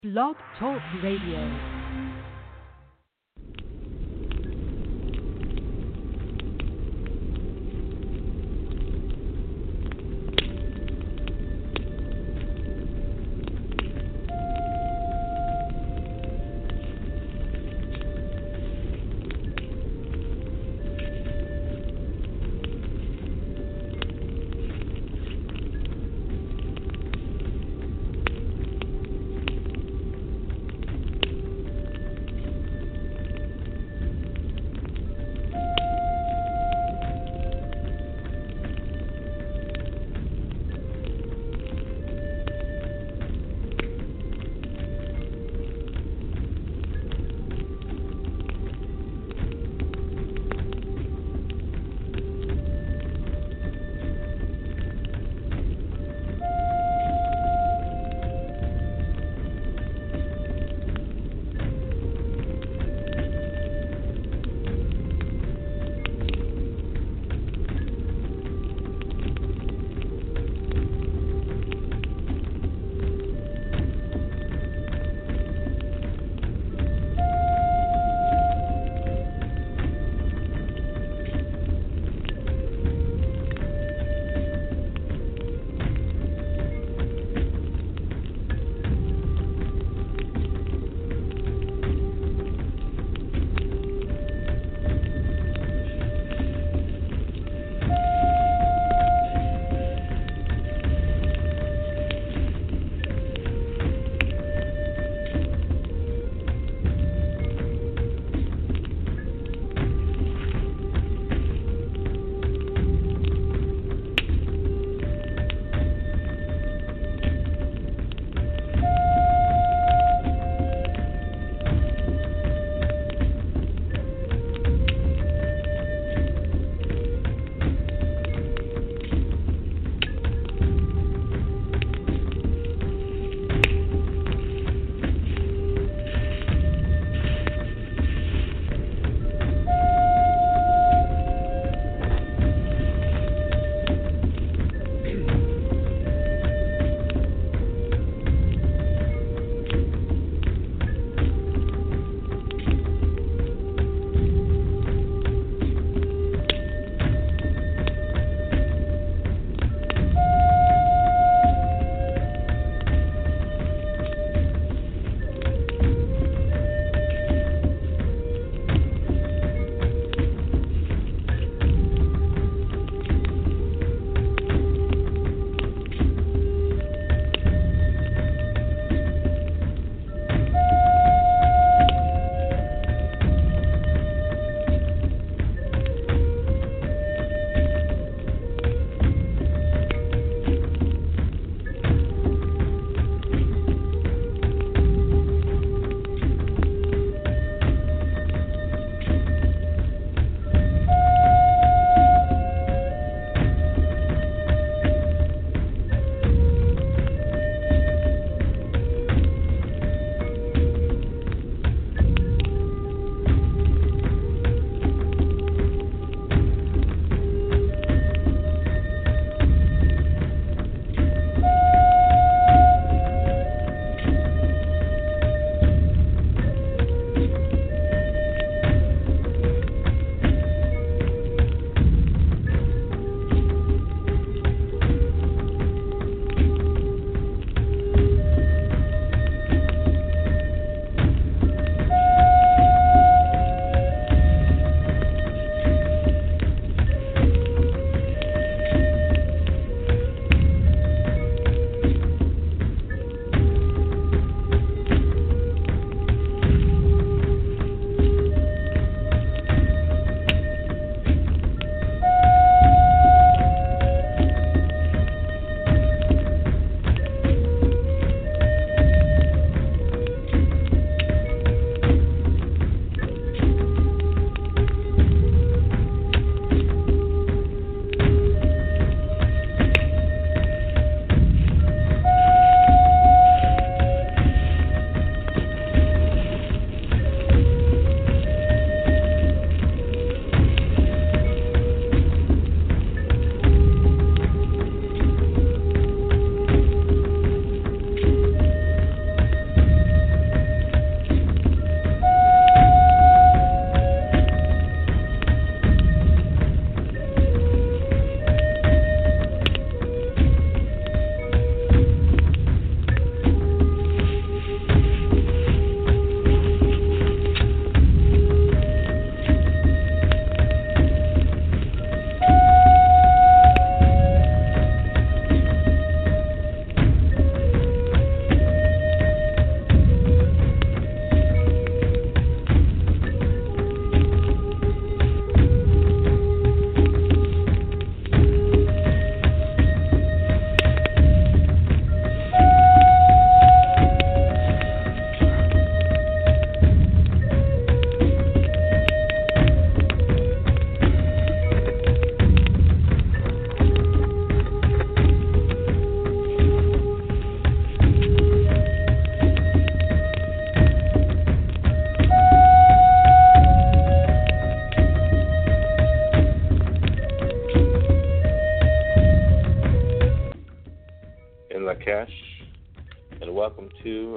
Blog Talk Radio.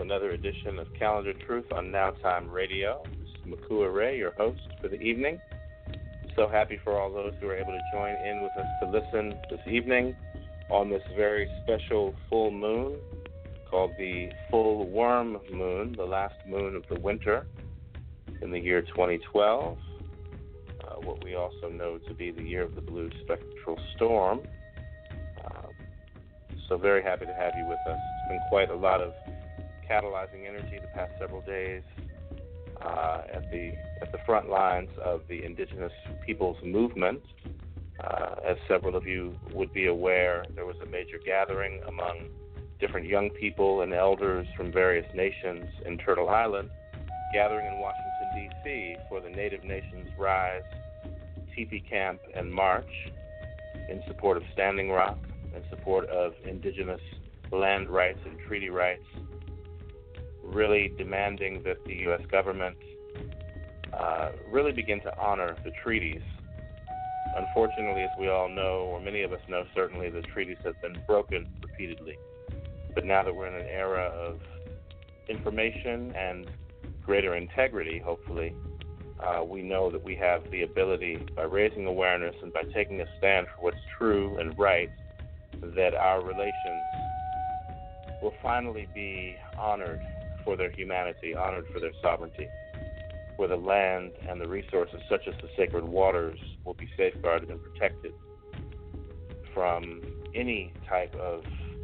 another edition of Calendar Truth on Now Time Radio. This is Makua Ray, your host for the evening. So happy for all those who are able to join in with us to listen this evening on this very special full moon called the full worm moon, the last moon of the winter in the year 2012, what we also know to be the year of the blue spectral storm. So very happy to have you with us. It's been quite a lot of catalyzing energy the past several days at the front lines of the Indigenous Peoples Movement. As several of you would be aware, there was a major gathering among different young people and elders from various nations in Turtle Island, gathering in Washington, D.C. for the Native Nations Rise, Teepee Camp, and March in support of Standing Rock, in support of indigenous land rights and treaty rights, really demanding that the U.S. government really begin to honor the treaties. Unfortunately, as we all know, or many of us know certainly, the treaties have been broken repeatedly. But now that we're in an era of information and greater integrity, hopefully, we know that we have the ability, by raising awareness and by taking a stand for what's true and right, that our relations will finally be honored for their humanity, honored for their sovereignty, where the land and the resources such as the sacred waters will be safeguarded and protected from any type of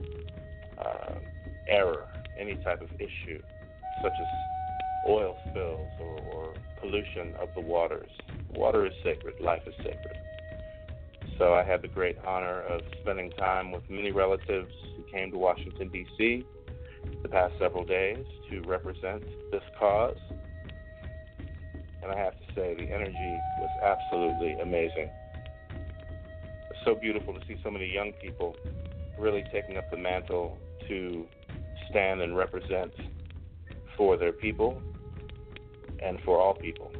error, any type of issue, such as oil spills or pollution of the waters. Water is sacred. Life is sacred. So I had the great honor of spending time with many relatives who came to Washington, D.C. the past several days to represent this cause. And I have to say, the energy was absolutely amazing. It's so beautiful to see so many young people really taking up the mantle to stand and represent for their people and for all people.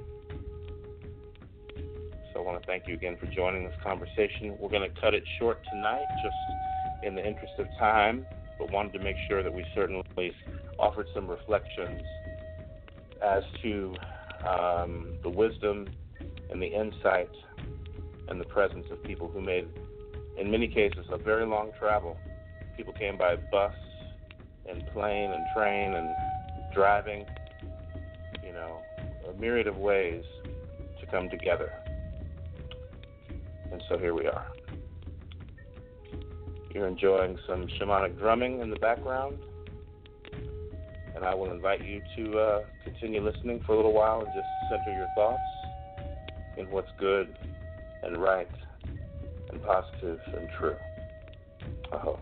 So I want to thank you again for joining this conversation. We're going to cut it short tonight, just in the interest of time, but wanted to make sure that we certainly offered some reflections as to the wisdom and the insight and the presence of people who made, in many cases, a very long travel. People came by bus and plane and train and driving, a myriad of ways to come together. And so here we are. You're enjoying some shamanic drumming in the background, and I will invite you to continue listening for a little while and just center your thoughts in what's good and right and positive and true. Aho.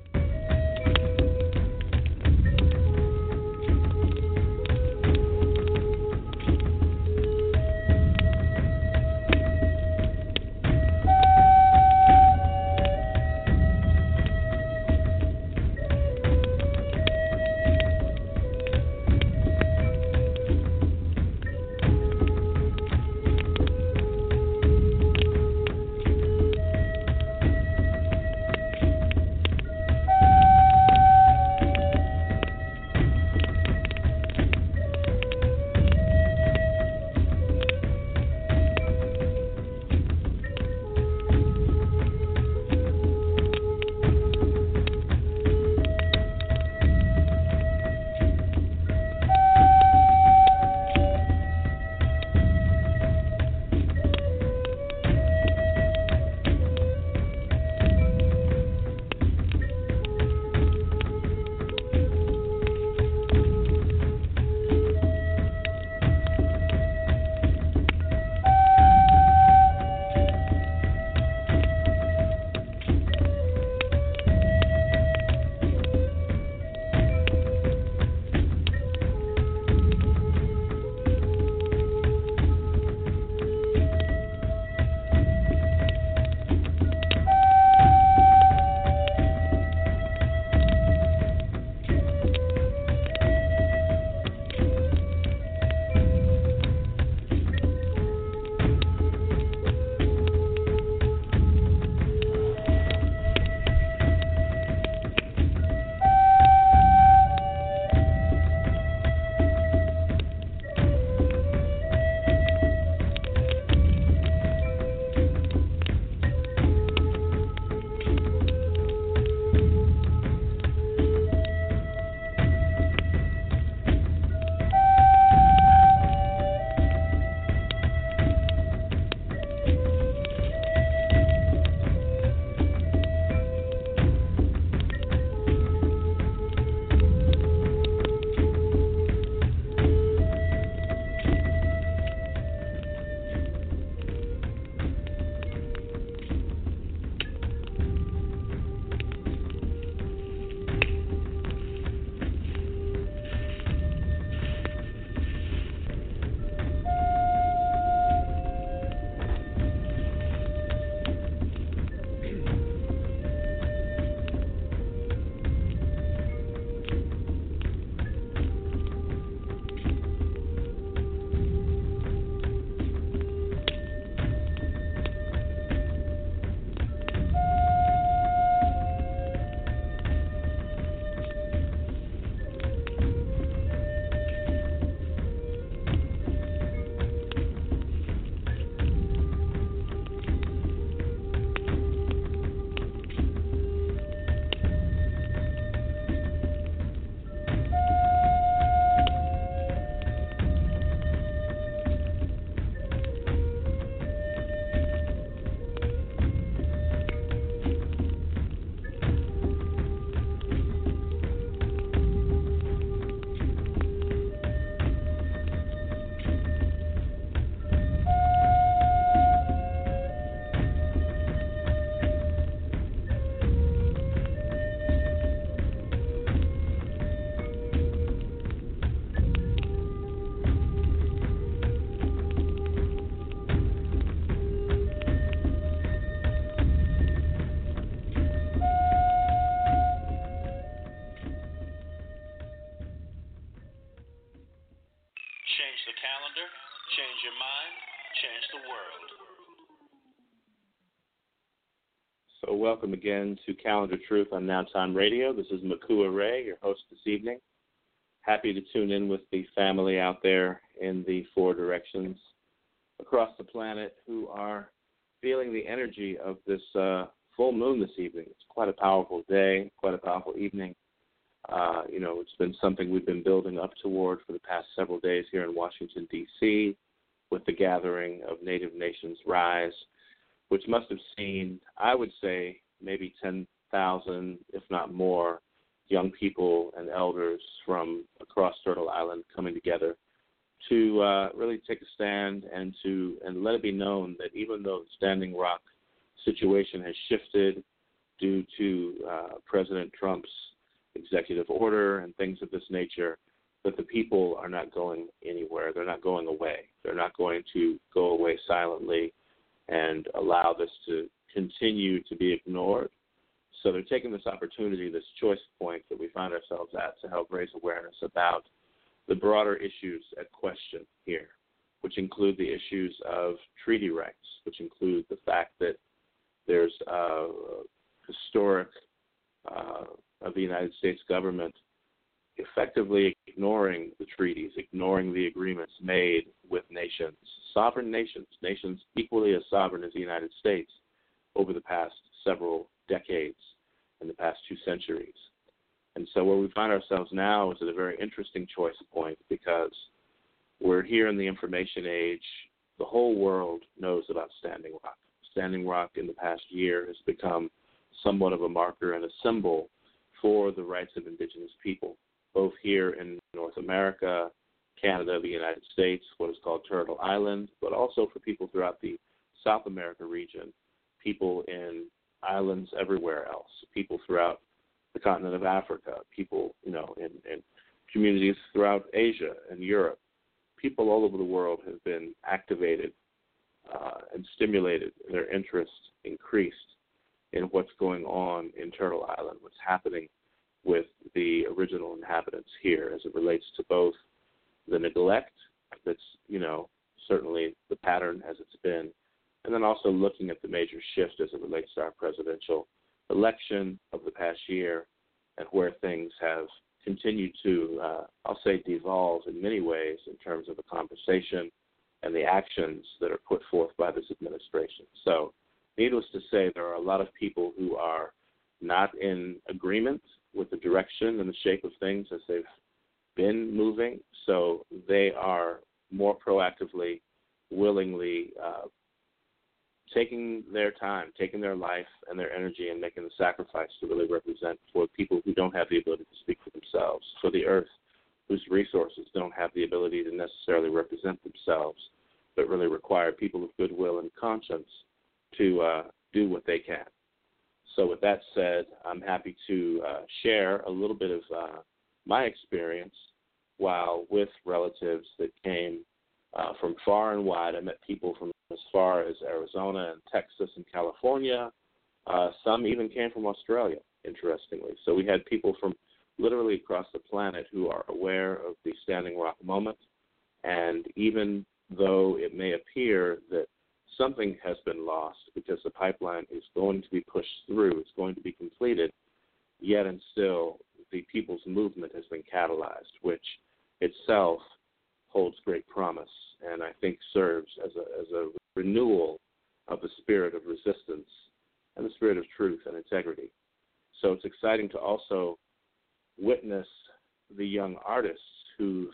Change the calendar, change your mind, change the world. So welcome again to Calendar Truth on Now Time Radio. This is Makua Ray, your host this evening. Happy to tune in with the family out there in the four directions across the planet who are feeling the energy of this full moon this evening. It's quite a powerful day, quite a powerful evening. It's been something we've been building up toward for the past several days here in Washington, D.C., with the gathering of Native Nations Rise, which must have seen, I would say, maybe 10,000, if not more, young people and elders from across Turtle Island coming together to really take a stand and let it be known that even though the Standing Rock situation has shifted due to President Trump's executive order and things of this nature, that the people are not going anywhere. They're not going away. They're not going to go away silently and allow this to continue to be ignored. So they're taking this opportunity, this choice point that we find ourselves at, to help raise awareness about the broader issues at question here, which include the issues of treaty rights, which include the fact that there's a historic of the United States government effectively ignoring the treaties, ignoring the agreements made with nations, sovereign nations, nations equally as sovereign as the United States over the past several decades, in the past 2 centuries. And so where we find ourselves now is at a very interesting choice point, because we're here in the information age. The whole world knows about Standing Rock. Standing Rock in the past year has become somewhat of a marker and a symbol for the rights of indigenous people, both here in North America, Canada, the United States, what is called Turtle Island, but also for people throughout the South America region, people in islands everywhere else, people throughout the continent of Africa, people, in communities throughout Asia and Europe. People all over the world have been activated and stimulated, their interest increased in what's going on in Turtle Island, what's happening with the original inhabitants here as it relates to both the neglect that's, certainly the pattern as it's been, and then also looking at the major shift as it relates to our presidential election of the past year and where things have continued to, I'll say, devolve in many ways in terms of the conversation and the actions that are put forth by this administration. So needless to say, there are a lot of people who are not in agreement with the direction and the shape of things as they've been moving. So they are more proactively, willingly taking their time, taking their life and their energy and making the sacrifice to really represent for people who don't have the ability to speak for themselves, for the earth whose resources don't have the ability to necessarily represent themselves, but really require people of goodwill and conscience to do what they can. So with that said, I'm happy to share a little bit of my experience while with relatives that came from far and wide. I met people from as far as Arizona and Texas and California. Some even came from Australia, interestingly. So we had people from literally across the planet who are aware of the Standing Rock moment. And even though it may appear that something has been lost because the pipeline is going to be pushed through, it's going to be completed, yet and still the people's movement has been catalyzed, which itself holds great promise and I think serves as a renewal of the spirit of resistance and the spirit of truth and integrity. So it's exciting to also witness the young artists who've,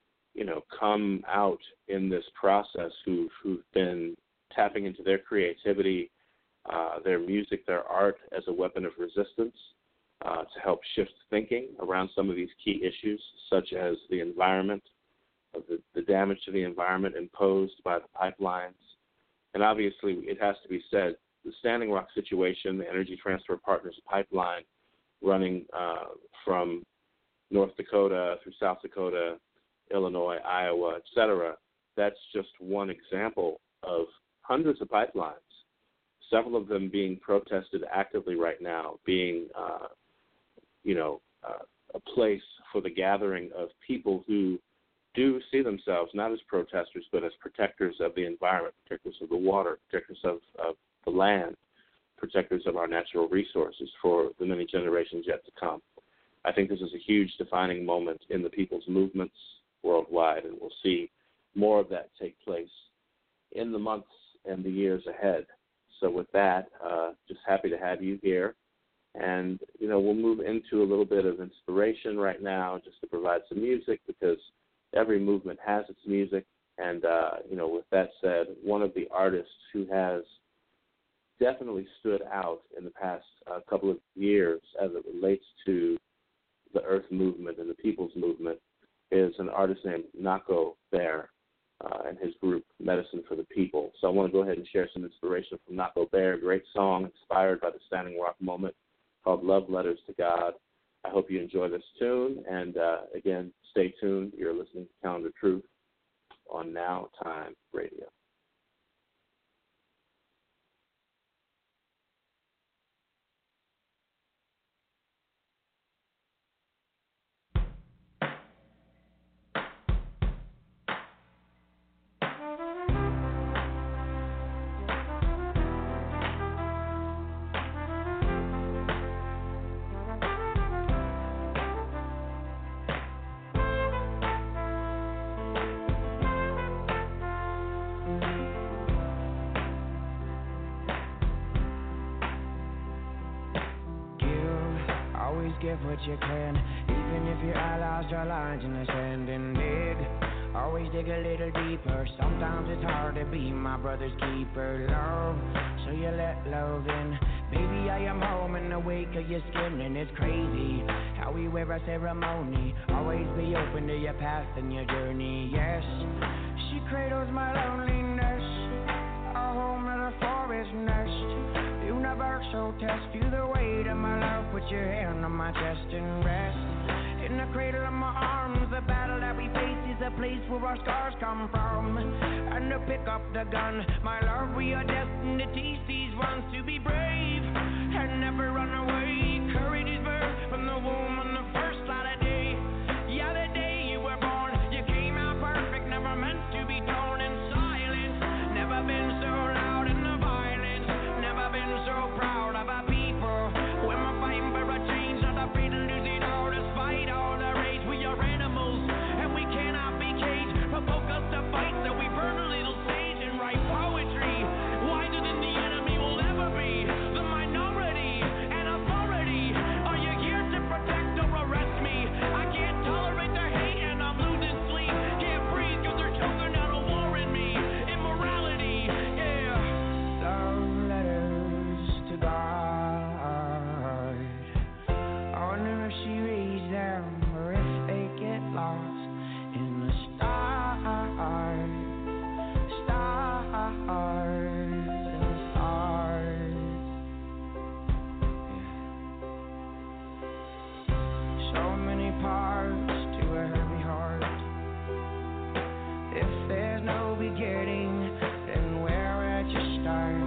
come out in this process, who've been tapping into their creativity, their music, their art as a weapon of resistance to help shift thinking around some of these key issues, such as the environment, the damage to the environment imposed by the pipelines. And obviously, it has to be said, the Standing Rock situation, the Energy Transfer Partners pipeline running from North Dakota through South Dakota, Illinois, Iowa, et cetera, that's just one example of hundreds of pipelines, several of them being protested actively right now, being, a place for the gathering of people who do see themselves not as protesters, but as protectors of the environment, protectors of the water, protectors of the land, protectors of our natural resources for the many generations yet to come. I think this is a huge defining moment in the people's movements worldwide, and we'll see more of that take place in the months and the years ahead. So with that, just happy to have you here. And, we'll move into a little bit of inspiration right now just to provide some music, because every movement has its music. And, with that said, one of the artists who has definitely stood out in the past couple of years as it relates to the Earth movement and the people's movement is an artist named Nahko Bear and his group Medicine for the People. So I want to go ahead and share some inspiration from Nahko Bear, a great song inspired by the Standing Rock moment called Love Letters to God. I hope you enjoy this tune. And, again, stay tuned. You're listening to Calendar Truth on Now Time Radio. Give what you can, even if your allies draw lines in the sand, and dig. Always dig a little deeper. Sometimes it's hard to be my brother's keeper. Love, so you let love in. Baby, I am home in the wake of your skin, and it's crazy how we wear a ceremony. Always be open to your past and your journey. Yes, she cradles my loneliness, a home in a forest nest. Universal test, feel the weight of my love, put your hand on my chest and rest. In the cradle of my arms, the battle that we face is a place where our scars come from. And to pick up the gun, my love, we are destined to teach these ones to be brave and never run away. Courage is birthed from the womb on the first light of day. Yeah, the day you were born, you came out perfect, never meant to be torn in silence. Never been so loud in the violence, never been so proud of our people. When we're fighting for a change, not afraid to lose it all, despite all the rage. We are animals, and we cannot be caged. Provoke us to fight, so we burn a little sage and write poetry. Wiser than the enemy will ever be. The minority and authority. Are you here to protect or arrest me? I can't tolerate the hate, and I'm losing sleep. Can't breathe, cause they're choking out a war in me. Immorality, yeah. Love letters to God. I wonder if she reads them, or if they get lost in the stars, and the stars. Yeah. So many parts to a heavy heart. If there's no beginning, then where would you start?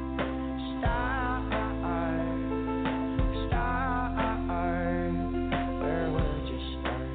Where would you start?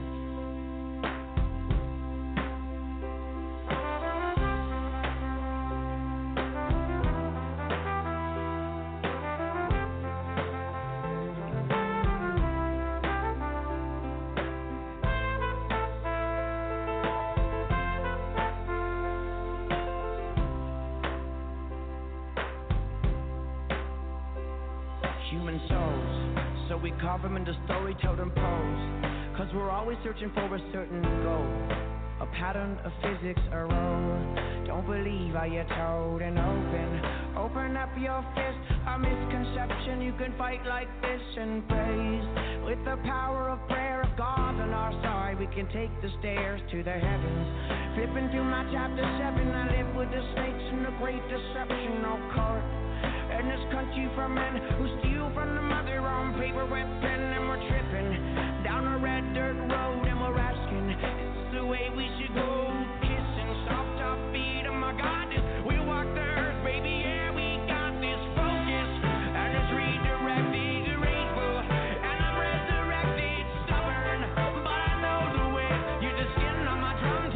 Human souls, so we carve them into story, totem pose. Cause we're always searching for a certain goal, a pattern of physics, a role. Don't believe how you're told, and open up your fist. A misconception, you can fight like this and praise. With the power of prayer, of God's on our side, we can take the stairs to the heavens. Flipping through my chapter 7, I live with the snakes and the great deception, no court. In this country for men who steal from the mother on paper with pen, and we're tripping down a red dirt road, and we're asking, is this the way we should go? Kissing soft top feet, oh my God, we walk the earth, baby, yeah, we got this focus, and it's redirected, rageful, and I'm resurrected, stubborn, but I know the way. You're just skin on my drum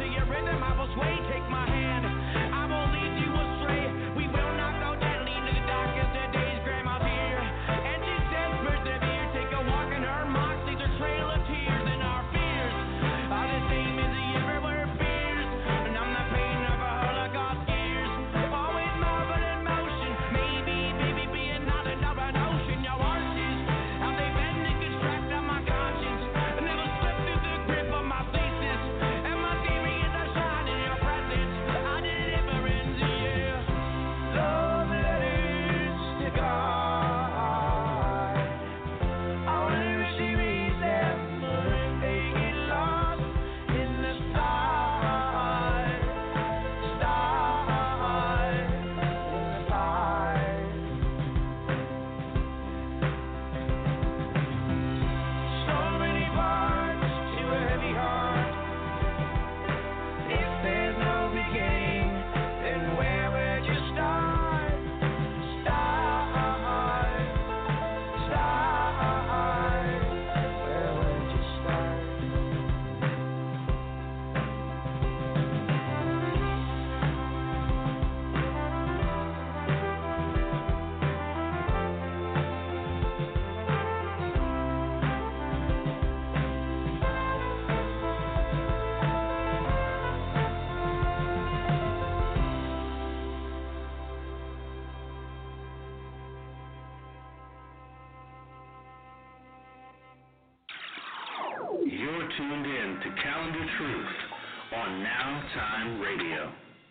tuned in to Calendar Truth on Now Time Radio.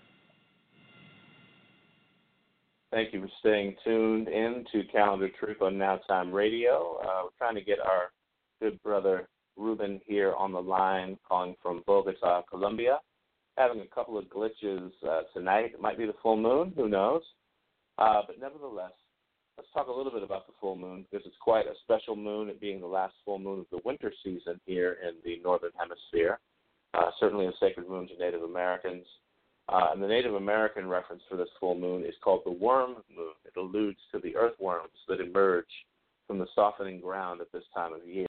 Thank you for staying tuned in to Calendar Truth on Now Time Radio. We're trying to get our good brother Ruben here on the line, calling from Bogota, Colombia. Having a couple of glitches tonight. It might be the full moon, who knows? But nevertheless, let's talk a little bit about the full moon, because it's quite a special moon, it being the last full moon of the winter season here in the Northern Hemisphere. Certainly a sacred moon to Native Americans. And the Native American reference for this full moon is called the worm moon. It alludes to the earthworms that emerge from the softening ground at this time of year.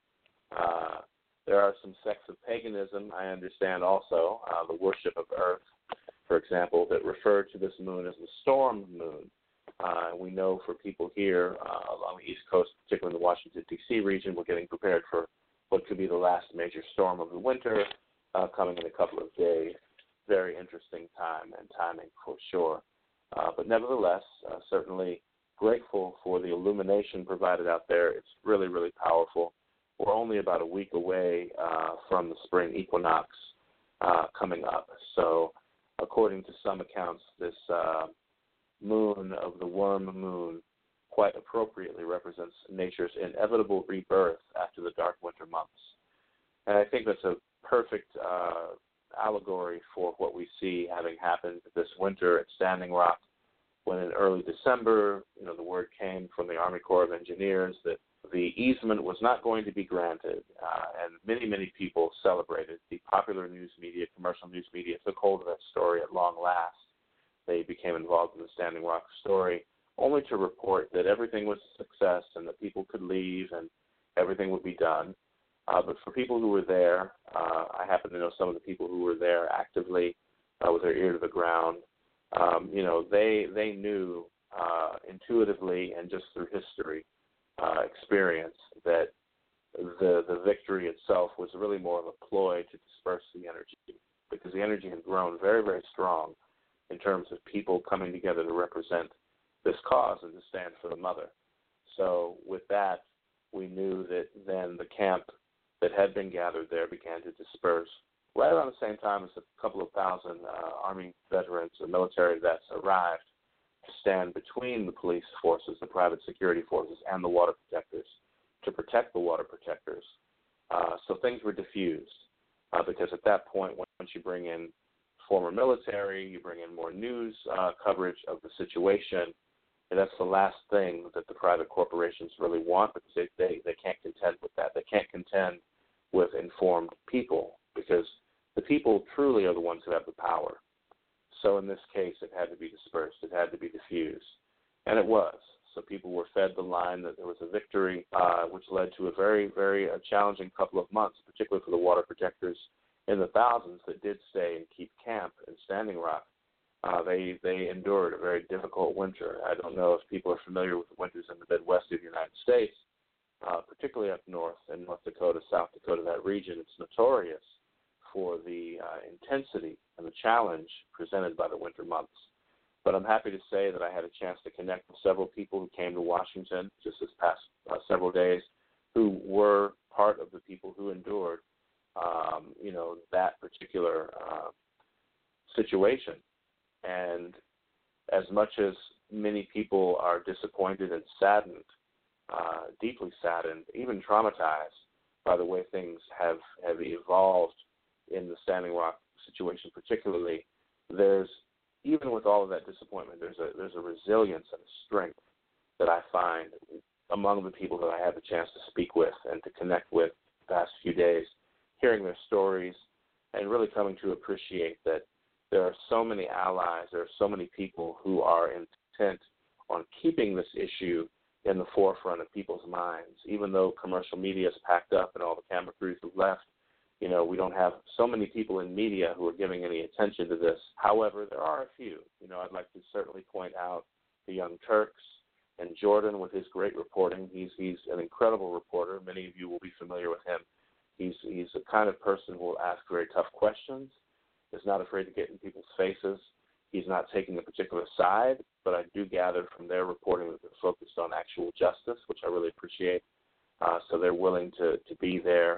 There are some sects of paganism, I understand also, the worship of Earth, for example, that refer to this moon as the storm moon. We know for people here along the East Coast, particularly in the Washington, D.C. region, we're getting prepared for what could be the last major storm of the winter coming in a couple of days. Very interesting time and timing for sure. But nevertheless, certainly grateful for the illumination provided out there. It's really, really powerful. We're only about a week away from the spring equinox coming up. So according to some accounts, this moon of the worm moon quite appropriately represents nature's inevitable rebirth after the dark winter months. And I think that's a perfect allegory for what we see having happened this winter at Standing Rock, when in early December, the word came from the Army Corps of Engineers that the easement was not going to be granted, and many, many people celebrated. The popular news media, commercial news media, took hold of that story at long last. They became involved in the Standing Rock story, only to report that everything was a success and that people could leave and everything would be done. But for people who were there, I happen to know some of the people who were there actively with their ear to the ground. They knew intuitively and just through history, experience, that the victory itself was really more of a ploy to disperse the energy, because the energy had grown very, very strong in terms of people coming together to represent this cause and to stand for the mother. So with that, we knew that then the camp that had been gathered there began to disperse right around the same time as a couple of thousand Army veterans or military vets arrived to stand between the police forces, the private security forces, and the water protectors to protect the water protectors. So things were diffused because at that point, once you bring in former military, you bring in more news coverage of the situation, and that's the last thing that the private corporations really want, because they can't contend with that. They can't contend with informed people, because the people truly are the ones who have the power. So in this case, it had to be dispersed. It had to be diffused. And it was. So people were fed the line that there was a victory, which led to a very, very challenging couple of months, particularly for the water protectors in the thousands that did stay and keep camp in Standing Rock. They endured a very difficult winter. I don't know if people are familiar with the winters in the Midwest of the United States, particularly up north in North Dakota, South Dakota, that region. It's notorious for the intensity and the challenge presented by the winter months. But I'm happy to say that I had a chance to connect with several people who came to Washington just this past several days, who were part of the people who endured, that particular situation. And as much as many people are disappointed and saddened, deeply saddened, even traumatized by the way things have evolved in the Standing Rock situation particularly, there's, even with all of that disappointment, there's a resilience and a strength that I find among the people that I had the chance to speak with and to connect with the past few days, hearing their stories and really coming to appreciate that there are so many allies, there are so many people who are intent on keeping this issue in the forefront of people's minds. Even though commercial media is packed up and all the camera crews have left, we don't have so many people in media who are giving any attention to this. However, there are a few. I'd like to certainly point out the Young Turks and Jordan with his great reporting. He's an incredible reporter. Many of you will be familiar with him. He's the kind of person who will ask very tough questions, is not afraid to get in people's faces. He's not taking a particular side, but I do gather from their reporting that they're focused on actual justice, which I really appreciate. So they're willing to be there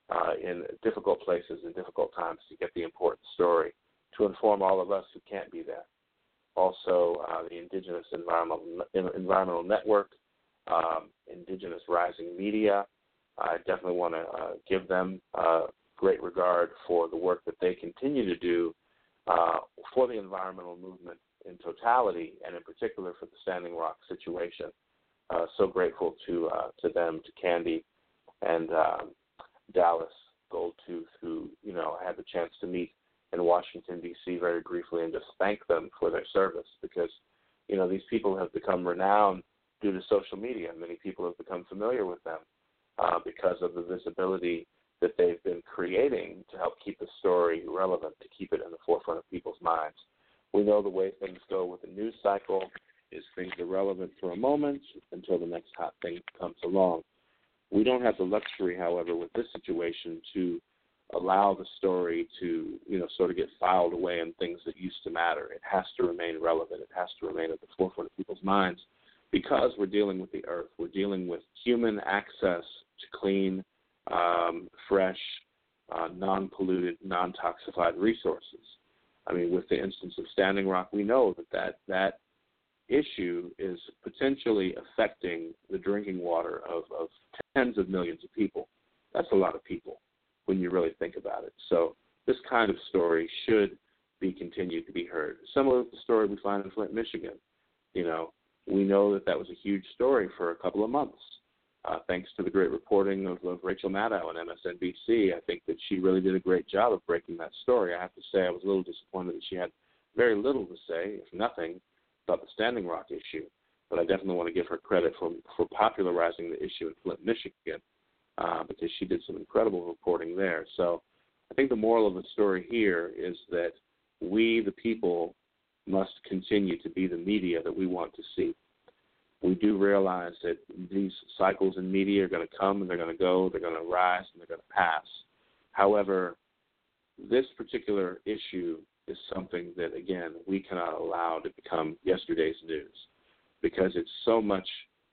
in difficult places and difficult times to get the important story, to inform all of us who can't be there. Also, the Indigenous Environmental Network, Indigenous Rising Media. I definitely want to give them great regard for the work that they continue to do for the environmental movement in totality, and in particular for the Standing Rock situation. So grateful to them, to Candy and Dallas Goldtooth, who I had the chance to meet in Washington, D.C. very briefly, and just thank them for their service, because these people have become renowned due to social media. Many people have become familiar with them because of the visibility that they've been creating to help keep the story relevant, to keep it in the forefront of people's minds. We know the way things go with the news cycle is things are relevant for a moment until the next hot thing comes along. We don't have the luxury, however, with this situation to allow the story to, sort of get filed away in things that used to matter. It has to remain relevant. It has to remain at the forefront of people's minds, because we're dealing with the earth. We're dealing with human access to clean, fresh, non-polluted, non-toxified resources. I mean, with the instance of Standing Rock, we know that issue is potentially affecting the drinking water of tens of millions of people. That's a lot of people when you really think about it. So this kind of story should be continued to be heard. Similar to the story we find in Flint, Michigan. We know that was a huge story for a couple of months. Thanks to the great reporting of Rachel Maddow on MSNBC, I think that she really did a great job of breaking that story. I have to say I was a little disappointed that she had very little to say, if nothing, about the Standing Rock issue. But I definitely want to give her credit for popularizing the issue in Flint, Michigan, because she did some incredible reporting there. So I think the moral of the story here is that we, the people, must continue to be the media that we want to see. We do realize that these cycles in media are going to come and they're going to go, they're going to rise and they're going to pass. However, this particular issue is something that, again, we cannot allow to become yesterday's news, because it's so much,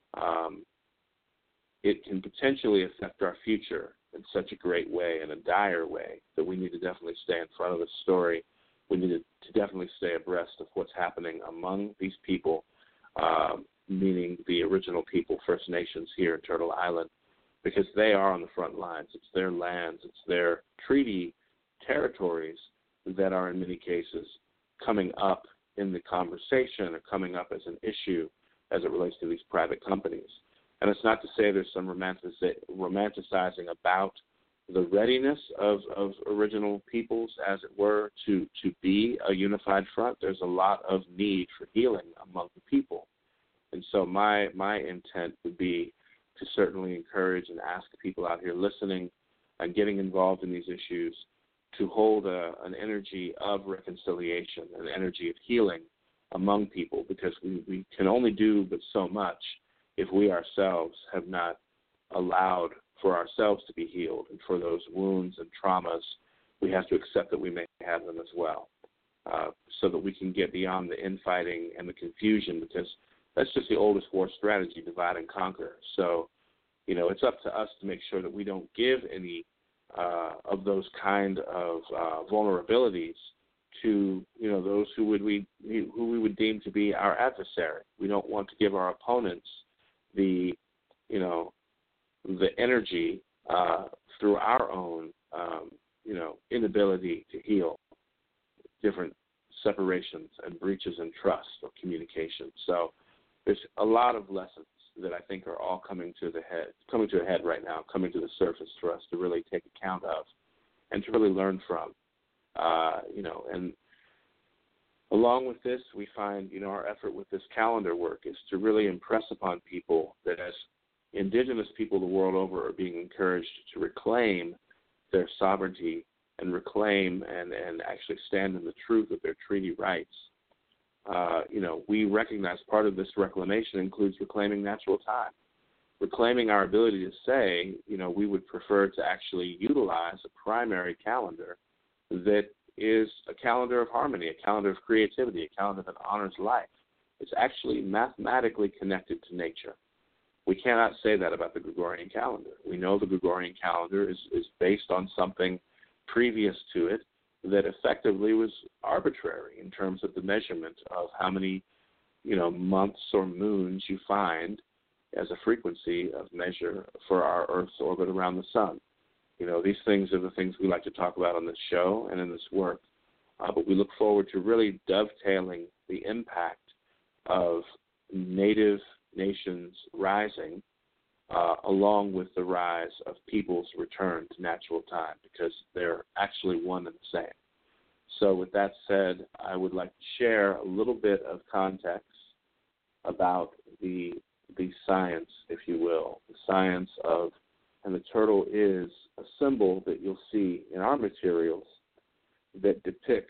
it can potentially affect our future in such a great way, in a dire way, that we need to definitely stay in front of the story. We need to definitely stay abreast of what's happening among these people, meaning the original people, First Nations here in Turtle Island, because they are on the front lines. It's their lands, it's their treaty territories that are in many cases coming up in the conversation or coming up as an issue as it relates to these private companies. And it's not to say there's some romanticizing about the readiness of original peoples, as it were, to be a unified front. There's a lot of need for healing among the people. And so my intent would be to certainly encourage and ask people out here listening and getting involved in these issues to hold an energy of reconciliation, an energy of healing among people, because we can only do but so much if we ourselves have not allowed for ourselves to be healed. And for those wounds and traumas, we have to accept that we may have them as well, so that we can get beyond the infighting and the confusion, because that's just the oldest war strategy, divide and conquer. So, it's up to us to make sure that we don't give any of those kind of vulnerabilities to, those who we would deem to be our adversary. We don't want to give our opponents the energy through our own, inability to heal different separations and breaches in trust or communication. So there's a lot of lessons that I think are all coming to a head right now, coming to the surface for us to really take account of and to really learn from. And along with this, we find, our effort with this calendar work is to really impress upon people that as Indigenous people the world over are being encouraged to reclaim their sovereignty and reclaim and actually stand in the truth of their treaty rights. We recognize part of this reclamation includes reclaiming natural time, reclaiming our ability to say, we would prefer to actually utilize a primary calendar that is a calendar of harmony, a calendar of creativity, a calendar that honors life. It's actually mathematically connected to nature. We cannot say that about the Gregorian calendar. We know the Gregorian calendar is based on something previous to it that effectively was arbitrary in terms of the measurement of how many, months or moons you find as a frequency of measure for our Earth's orbit around the sun. These things are the things we like to talk about on this show and in this work. But we look forward to really dovetailing the impact of native nations rising along with the rise of people's return to natural time, because they're actually one and the same. So with that said, I would like to share a little bit of context about the science, if you will, the science of, and the turtle is a symbol that you'll see in our materials that depicts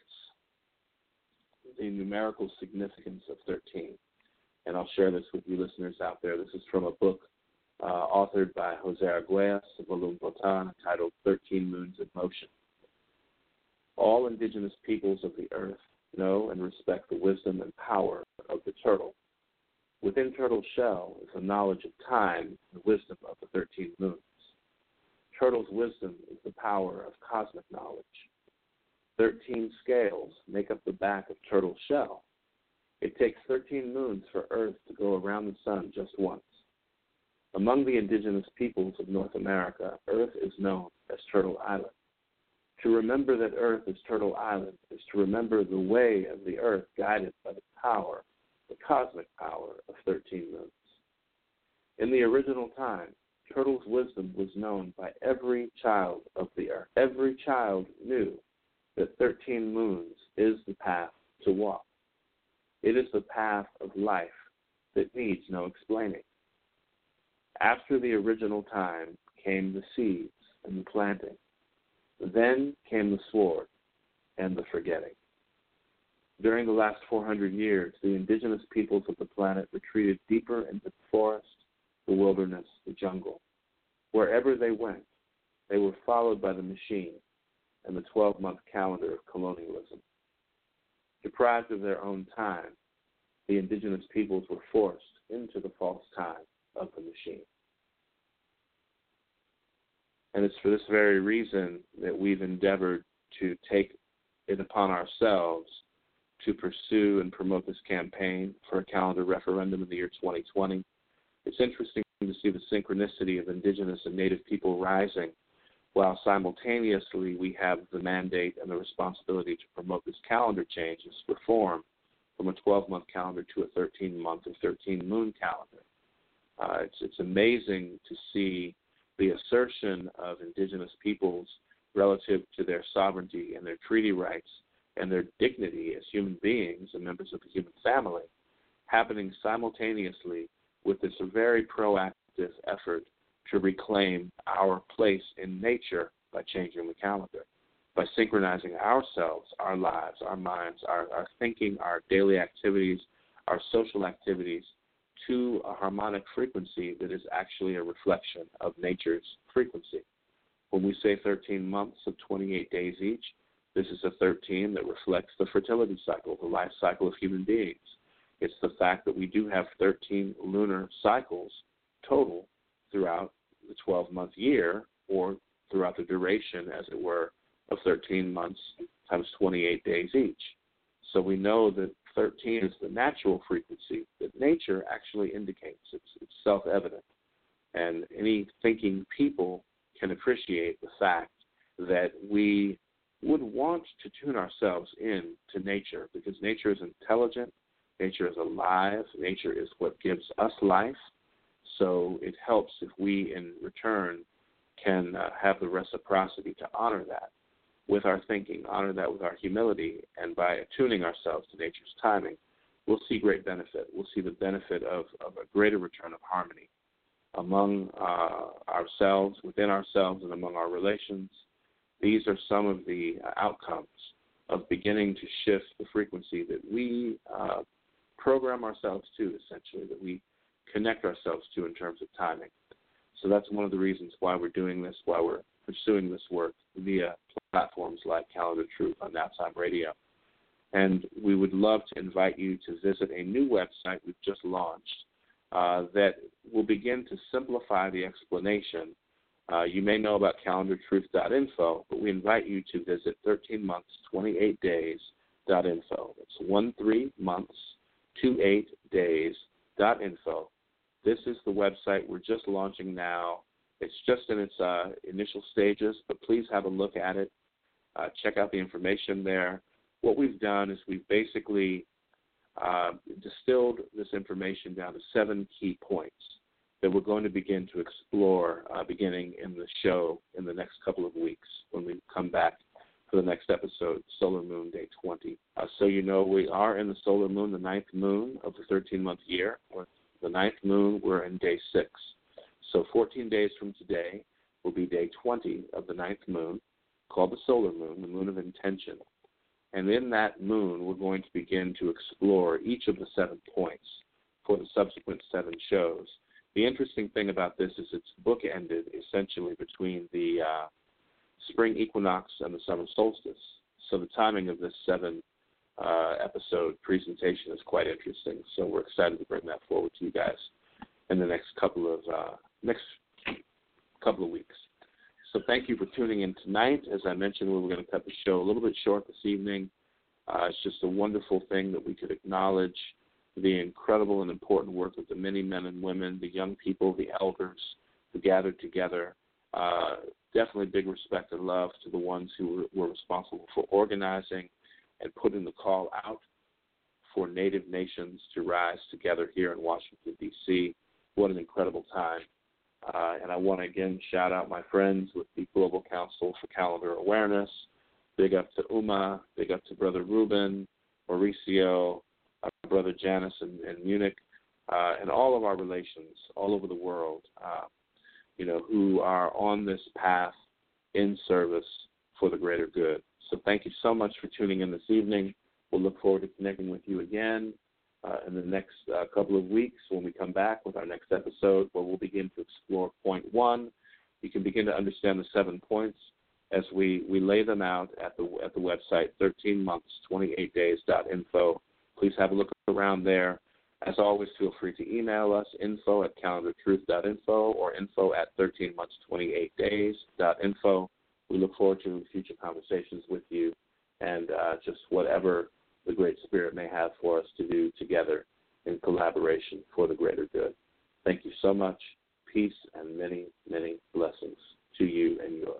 the numerical significance of 13. And I'll share this with you listeners out there. This is from a book authored by Jose Arguelles of Volum Votan, entitled 13 Moons in Motion. All indigenous peoples of the earth know and respect the wisdom and power of the turtle. Within turtle's shell is a knowledge of time and wisdom of the 13 moons. Turtle's wisdom is the power of cosmic knowledge. 13 scales make up the back of turtle's shell. It takes 13 moons for Earth to go around the sun just once. Among the indigenous peoples of North America, Earth is known as Turtle Island. To remember that Earth is Turtle Island is to remember the way of the Earth guided by the power, the cosmic power of 13 moons. In the original time, Turtle's wisdom was known by every child of the Earth. Every child knew that 13 moons is the path to walk. It is the path of life that needs no explaining. After the original time came the seeds and the planting. Then came the sword and the forgetting. During the last 400 years, the indigenous peoples of the planet retreated deeper into the forest, the wilderness, the jungle. Wherever they went, they were followed by the machine and the 12-month calendar of colonialism. Deprived of their own time, the indigenous peoples were forced into the false time of the machine. And it's for this very reason that we've endeavored to take it upon ourselves to pursue and promote this campaign for a calendar referendum in the year 2020. It's interesting to see the synchronicity of indigenous and native people rising, while simultaneously we have the mandate and the responsibility to promote this calendar change, this reform from a 12-month calendar to a 13-month or 13-moon calendar. It's amazing to see the assertion of indigenous peoples relative to their sovereignty and their treaty rights and their dignity as human beings and members of the human family happening simultaneously with this very proactive effort to reclaim our place in nature by changing the calendar, by synchronizing ourselves, our lives, our minds, our thinking, our daily activities, our social activities to a harmonic frequency that is actually a reflection of nature's frequency. When we say 13 months of 28 days each, this is a 13 that reflects the fertility cycle, the life cycle of human beings. It's the fact that we do have 13 lunar cycles total throughout the 12-month year, or throughout the duration, as it were, of 13 months times 28 days each. So we know that 13 is the natural frequency that nature actually indicates. It's self-evident. And any thinking people can appreciate the fact that we would want to tune ourselves in to nature, because nature is intelligent, nature is alive, nature is what gives us life. So it helps if we, in return, can have the reciprocity to honor that with our thinking, honor that with our humility, and by attuning ourselves to nature's timing, we'll see great benefit. We'll see the benefit of a greater return of harmony among ourselves, within ourselves, and among our relations. These are some of the outcomes of beginning to shift the frequency that we program ourselves to, essentially, that we connect ourselves to in terms of timing. So that's one of the reasons why we're doing this, why we're pursuing this work via platforms like Calendar Truth on Now Time Radio. And we would love to invite you to visit a new website we've just launched that will begin to simplify the explanation. You may know about calendartruth.info, but we invite you to visit 13months28days.info. It's 13months28days.info. This is the website we're just launching now. It's just in its initial stages, but please have a look at it. Check out the information there. What we've done is we've basically distilled this information down to 7 key points that we're going to begin to explore beginning in the show in the next couple of weeks when we come back for the next episode, Solar Moon Day 20. So you know we are in the solar moon, the 9th moon of the 13-month year. The 9th moon, we're in day 6. So 14 days from today will be day 20 of the 9th moon, called the solar moon, the moon of intention. And in that moon, we're going to begin to explore each of the 7 points for the subsequent 7 shows. The interesting thing about this is it's bookended essentially between the spring equinox and the summer solstice. So the timing of this 7-episode presentation is quite interesting. So we're excited to bring that forward to you guys in the next couple of weeks. So thank you for tuning in tonight. As I mentioned, we were going to cut the show a little bit short this evening. It's just a wonderful thing that we could acknowledge the incredible and important work of the many men and women, the young people, the elders who gathered together. Definitely big respect and love to the ones who were responsible for organizing and putting the call out for Native nations to rise together here in Washington, D.C. What an incredible time. And I want to again shout out my friends with the Global Council for Calendar Awareness. Big up to Uma, big up to Brother Ruben, Mauricio, Brother Janice in Munich, and all of our relations all over the world, who are on this path in service for the greater good. So thank you so much for tuning in this evening. We'll look forward to connecting with you again in the next couple of weeks when we come back with our next episode, where we'll begin to explore point 1. You can begin to understand the 7 points as we lay them out at the website 13months28days.info. Please have a look around there. As always, feel free to email us, info@calendartruth.info or info@13months28days.info. We look forward to future conversations with you and just whatever the Great Spirit may have for us to do together in collaboration for the greater good. Thank you so much. Peace and many, many blessings to you and yours.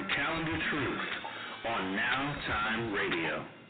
to Calendar Truth on Now Time Radio.